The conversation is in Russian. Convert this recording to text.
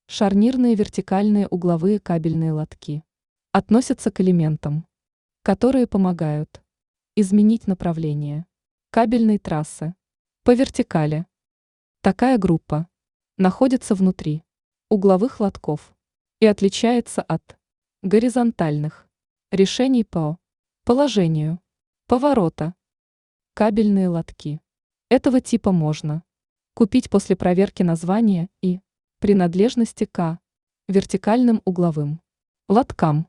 Шарнирные вертикальные угловые кабельные лотки относятся к элементам, которые помогают изменить направление кабельной трассы по вертикали. Такая группа находится внутри угловых лотков и отличается от горизонтальных решений по положению поворота. Кабельные лотки этого типа можно купить после проверки названия и принадлежности к вертикальным угловым лоткам.